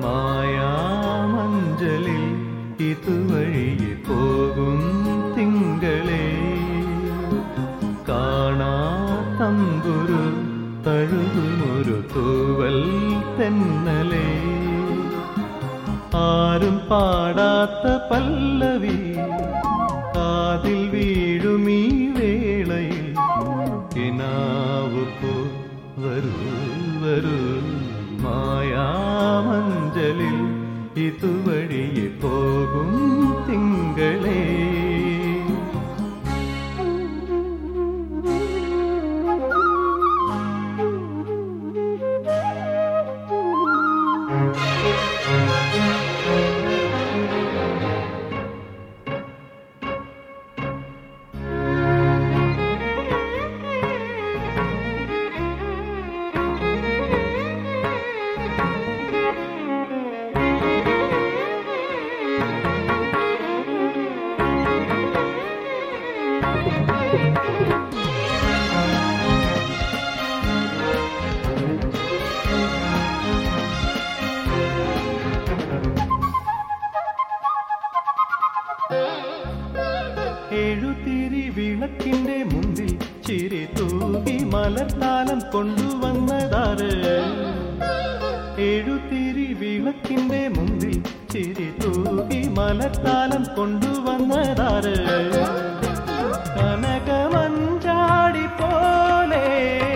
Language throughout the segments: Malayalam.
മായാമഞ്ചലിൽ ഇതുവഴിയെ പോകും തിങ്കളേ, കാണാ തമ്പുരു തഴുകുമൊരു തൂവൽ തെന്നലേ, ആരും പാടാത്ത പല്ലവി കാതിൽ വീഴുമീ വേളയിൽ, കിനാവു പോ വരൂ വരൂ മായാമഞ്ചലിൽ ഇതുവഴിയെ പോകും തിങ്കളേ. എഴുതിരി വിളക്കിന്റെ മുമ്പിൽ ചിരി തൂകി മലർത്താലം കൊണ്ടുവന്നതാര്, എഴുതിരി വിളക്കിന്റെ മുമ്പിൽ ചിരി തൂകി മലർത്താലം കൊണ്ടുവന്നതാര്, കനകമഞ്ചാടി പോലെ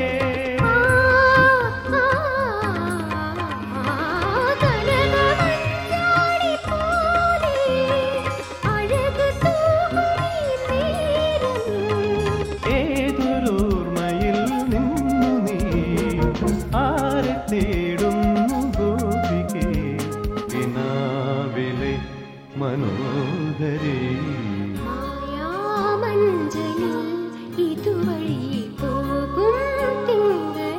ഏതൊരോർമ്മയിൽ നിന്നു നീ ആരെ തേടുന്നു ഗോപികേ, വിനാവിലെ മനോഹരേ. മായാമഞ്ചലിൽ ഇതുവഴി പോകും തിങ്കളേ.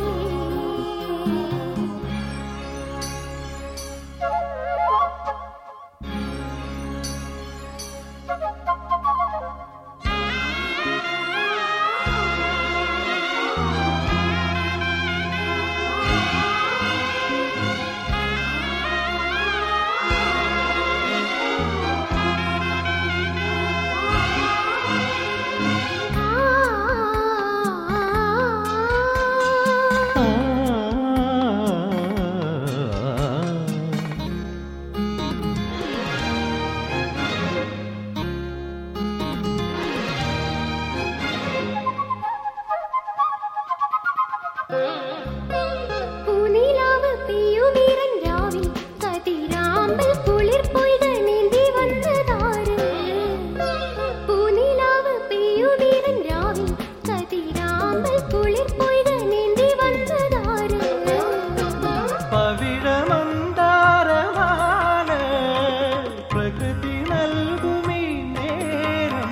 പൂനിലാവ് പെയ്യുമീറൻ രാവിൽ കതിരാമ്പൽ കുളിർ പൊയ്കൾ നീന്തി വന്നതാര്, പൂനിലാവ് പെയ്യുമീറൻ രാവിൽ കതിരാമ്പൽ കുളിർ പൊയ്കൾ നീന്തി വന്നതാര്, പവിഴമന്താരമാണ് പ്രകൃതി നൽകുമീ നേരം,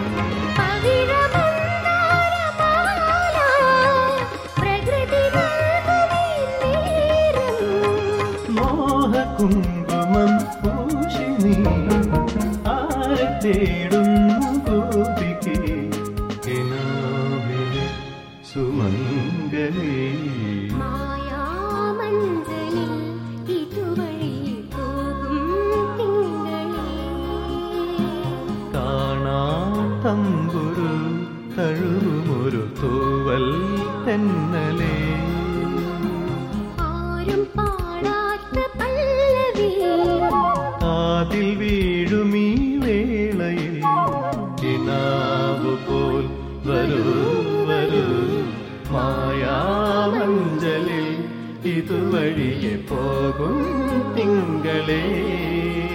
മോഹകുങ്കുമം പൂശി നീ ആരെ തേടുന്നു ഗോപികേ, കിനാവിലെ സുമംഗലേ. മായാമഞ്ചലിൽ ഇതുവഴി പോകും തിങ്കളേ, കാണാ തമ്പുരു തഴുകുമൊരു തൂവൽ തെന്നലേ, ആരും പാടാത്ത പല്ലവി കാതിൽ വീഴുമീ വേളയിൽ, കിനാവു പോൽ വരൂ വരൂ മായാമഞ്ചലിൽ ഇതുവഴിയെ പോകും തിങ്കളേ.